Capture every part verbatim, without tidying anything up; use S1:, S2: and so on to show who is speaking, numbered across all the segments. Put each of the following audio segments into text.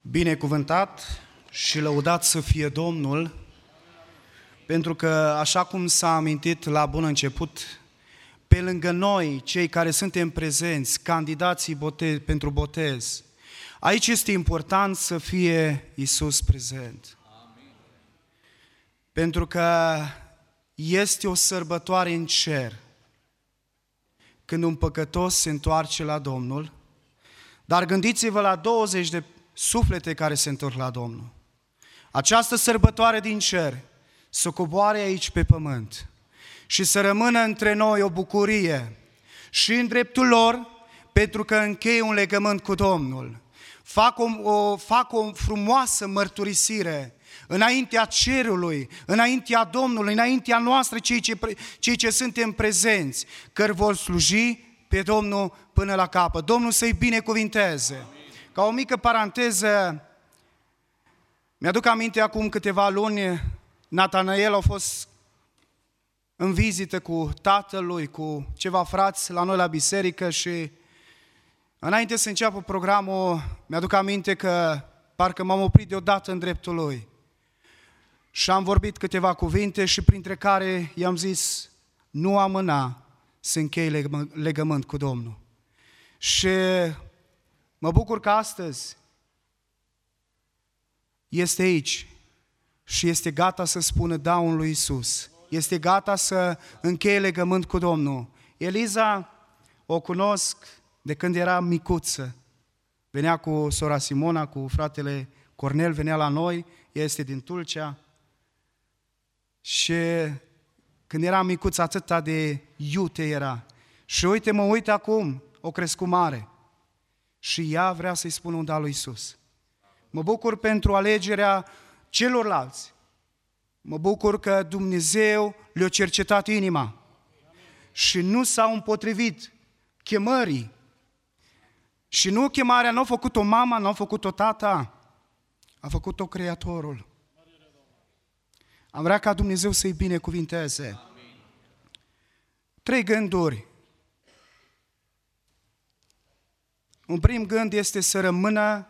S1: Binecuvântat și lăudat să fie Domnul, pentru că, așa cum s-a amintit la bun început, pe lângă noi, cei care suntem prezenți, candidații botez, pentru botez, aici este important să fie Iisus prezent. Amin. Pentru că este o sărbătoare în cer, când un păcătos se întoarce la Domnul, dar gândiți-vă la douăzeci de suflete care se întorc la Domnul. Această sărbătoare din cer să coboare aici pe pământ și să rămână între noi o bucurie și în dreptul lor, pentru că încheie un legământ cu Domnul. Fac o, o, fac o frumoasă mărturisire înaintea cerului, înaintea Domnului, înaintea noastră, cei ce, cei ce suntem prezenți, că vor sluji pe Domnul până la capăt. Domnul să-i binecuvinteze. Amin. Ca o mică paranteză, mi-aduc aminte acum câteva luni, Natanael a fost în vizită cu tatălui, cu ceva frați la noi la biserică și înainte să înceapă programul, mi-aduc aminte că parcă m-am oprit deodată în dreptul lui și am vorbit câteva cuvinte și printre care i-am zis, nu amâna să închei legă- legământ cu Domnul. Și mă bucur că astăzi este aici și este gata să spună da lui Iisus. Este gata să încheie legământ cu Domnul. Eliza o cunosc de când era micuță. Venea cu sora Simona, cu fratele Cornel, venea la noi, ea este din Tulcea. Și când era micuță, atâta de iute era. Și uite, mă uit acum, o crescut mare. Și ea vrea să-i spună un da lui Iisus. Mă bucur pentru alegerea celorlalți. Mă bucur că Dumnezeu le-a cercetat inima și nu s-au împotrivit chemării. Și nu chemarea nu a făcut-o mama, nu a făcut-o tata, a făcut-o Creatorul. Am vrea ca Dumnezeu să-i binecuvinteze. Trei gânduri. Un prim gând este să rămână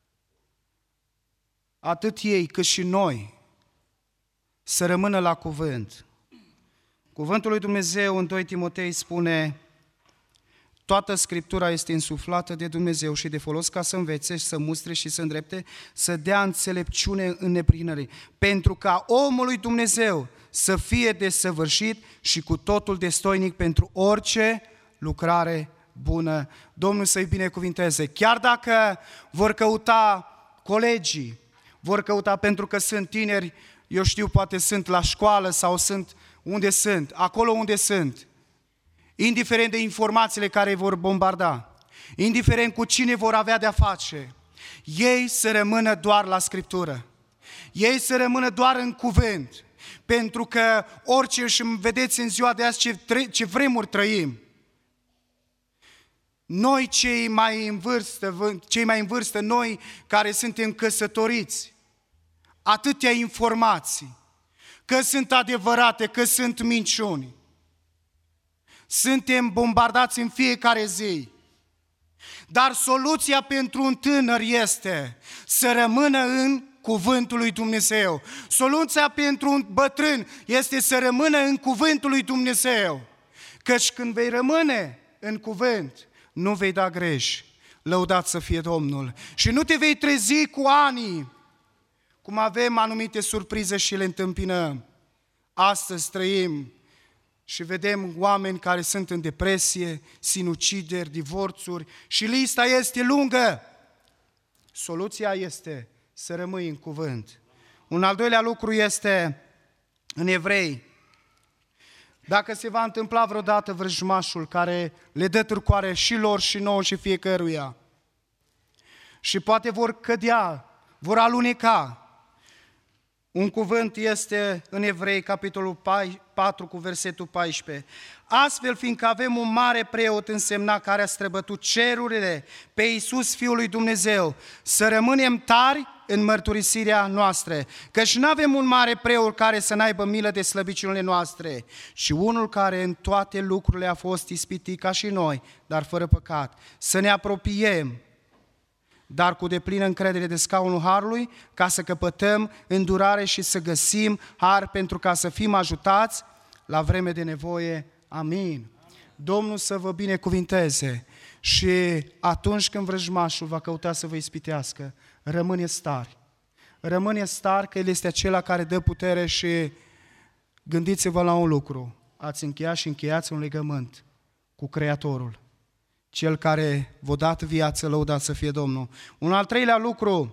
S1: atât ei cât și noi, să rămână la cuvânt. Cuvântul lui Dumnezeu în doi Timotei spune, toată Scriptura este insuflată de Dumnezeu și de folos ca să învețe, să mustre și să îndrepte, să dea înțelepciune în neprinări, pentru ca omul lui Dumnezeu să fie desăvârșit și cu totul destoinic pentru orice lucrare bună. Domnul să-i binecuvinteze. Chiar dacă vor căuta colegii, vor căuta pentru că sunt tineri, eu știu, poate sunt la școală sau sunt unde sunt, acolo unde sunt, indiferent de informațiile care îi vor bombarda, indiferent cu cine vor avea de-a face, ei să rămână doar la Scriptură, ei să rămână doar în cuvânt, pentru că orice și vedeți în ziua de azi ce, ce vremuri trăim, noi cei mai în vârstă, cei mai în vârstă, noi care suntem căsătoriți, atâtea informații, că sunt adevărate, că sunt minciuni. Suntem bombardați în fiecare zi. Dar soluția pentru un tânăr este să rămână în cuvântul lui Dumnezeu. Soluția pentru un bătrân este să rămână în cuvântul lui Dumnezeu. Căci când vei rămâne în cuvânt, nu vei da greș. Lăudat să fie Domnul. Și nu te vei trezi cu ani, cum avem anumite surprize și le întâmpinăm. Astăzi trăim și vedem oameni care sunt în depresie, sinucideri, divorțuri și lista este lungă. Soluția este să rămâi în cuvânt. Un al doilea lucru este în Evrei. Dacă se va întâmpla vreodată vrăjmașul care le dă târcoare și lor și nouă și fiecăruia și poate vor cădea, vor aluneca. Un cuvânt este în Evrei, capitolul patru, cu versetul paisprezece. Astfel, fiindcă avem un mare preot însemnat care a străbătut cerurile pe Iisus, Fiul lui Dumnezeu, să rămânem tari în mărturisirea noastră, căci nu avem un mare preot care să n-aibă milă de slăbiciunile noastre, ci unul care în toate lucrurile a fost ispitit ca și noi, dar fără păcat. Să ne apropiem dar cu deplină încredere de scaunul harului, ca să căpătăm îndurare și să găsim har pentru ca să fim ajutați la vreme de nevoie. Amin. Domnul să vă binecuvinteze și atunci când vrăjmașul va căuta să vă ispitească, rămâneți tari. Rămâneți tari că El este acela care dă putere și gândiți-vă la un lucru. Ați încheiat și încheiați un legământ cu Creatorul, Cel care v-a dat viață, lăudat să fie Domnul. Un al treilea lucru,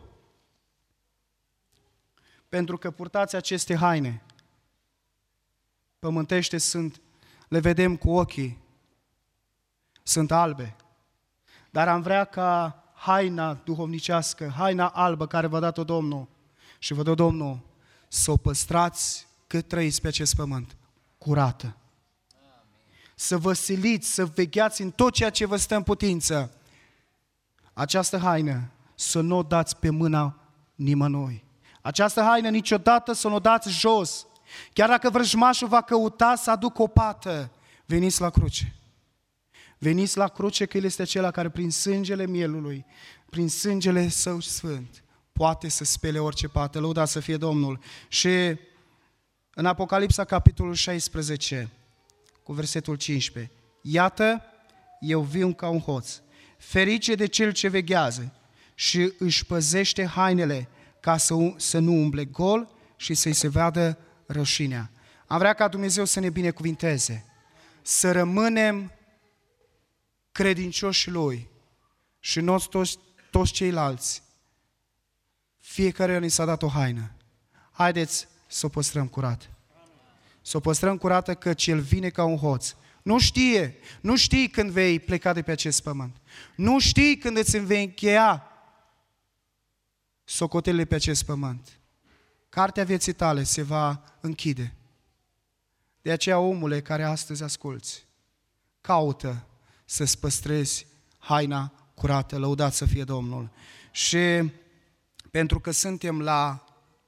S1: pentru că purtați aceste haine, pământește sunt, le vedem cu ochii, sunt albe, dar am vrea ca haina duhovnicească, haina albă care v-a dat-o Domnul și vă dă Domnul, să o păstrați cât trăiți pe acest pământ, curată. Să vă siliți, să vegheați în tot ceea ce vă stă în putință. Această haină să nu o dați pe mâna nimănui. Această haină niciodată să nu o dați jos. Chiar dacă vrăjmașul va căuta să aducă o pată, veniți la cruce. Veniți la cruce că El este acela care prin sângele mielului, prin sângele Său sfânt, poate să spele orice pată. Lăudați să fie Domnul. Și în Apocalipsa, capitolul șaisprezece, cu versetul cincisprezece, iată, eu vin ca un hoț, ferice de cel ce veghează și își păzește hainele ca să, să nu umble gol și să-i se vadă rășinea. Am vrea ca Dumnezeu să ne binecuvinteze, să rămânem credincioși Lui și noi toți, toți ceilalți. Fiecare ni s-a dat o haină. Haideți să o păstrăm curată. Să o păstrăm curată căci El vine ca un hoț. Nu știe, nu știi când vei pleca de pe acest pământ. Nu știi când îți vei încheia socotelele pe acest pământ. Cartea vieții tale se va închide. De aceea, omule care astăzi asculți, caută să-ți păstrezi haina curată, lăudat să fie Domnul. Și pentru că suntem la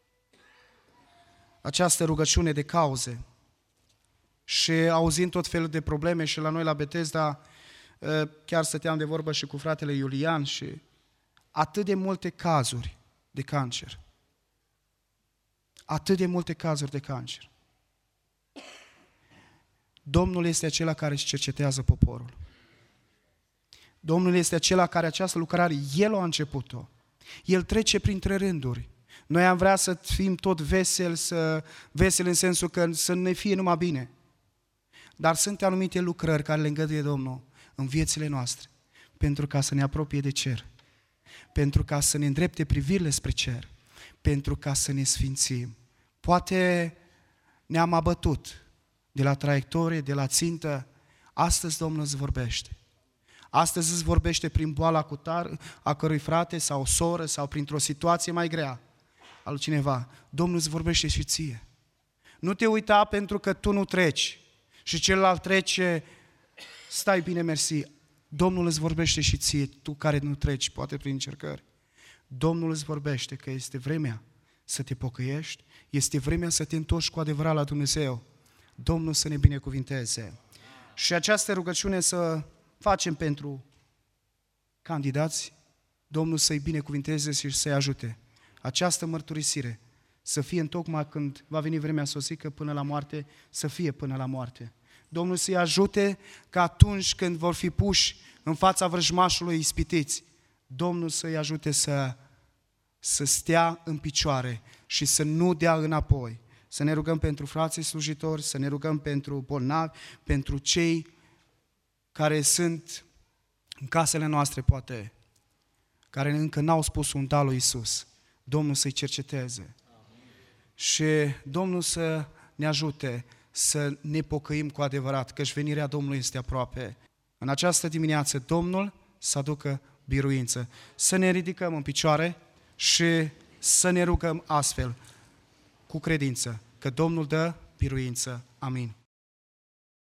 S1: această rugăciune de cauze și auzind tot felul de probleme și la noi la Betesda, chiar stăteam de vorbă și cu fratele Iulian și atât de multe cazuri de cancer. Atât de multe cazuri de cancer. Domnul este acela care își cercetează poporul. Domnul este acela care această lucrare, El a început-o. El trece printre rânduri. Noi am vrea să fim tot veseli, să, veseli în sensul că să ne fie numai bine. Dar sunt anumite lucrări care le îngăduie Domnul în viețile noastre, pentru ca să ne apropie de cer, pentru ca să ne îndrepte privirile spre cer, pentru ca să ne sfințim. Poate ne-am abătut de la traiectorie, de la țintă. Astăzi Domnul îți vorbește. Astăzi îți vorbește prin boala cutar, a cărui frate sau soră sau printr-o situație mai grea al cineva. Domnul îți vorbește și ție. Nu te uita pentru că tu nu treci și celălalt trece, stai bine, mersi. Domnul îți vorbește și ție, tu care nu treci, poate prin încercări. Domnul îți vorbește că este vremea să te pocăiești, este vremea să te întorci cu adevărat la Dumnezeu. Domnul să ne binecuvinteze. Și această rugăciune să facem pentru candidați, Domnul să-i binecuvinteze și să-i ajute. Această mărturisire să fie întocmai când va veni vremea sosică până la moarte, să fie până la moarte. Domnul să-i ajute ca atunci când vor fi puși în fața vrăjmașului ispitiți, Domnul să-i ajute să, să stea în picioare și să nu dea înapoi. Să ne rugăm pentru frații slujitori, să ne rugăm pentru bolnavi, pentru cei care sunt în casele noastre, poate, care încă n-au spus un da lui Iisus. Domnul să-i cerceteze. Amin. Și Domnul să ne ajute să ne pocăim cu adevărat, căci venirea Domnului este aproape. În această dimineață, Domnul să aducă biruință. Să ne ridicăm în picioare și să ne rugăm astfel, cu credință, că Domnul dă biruință. Amin.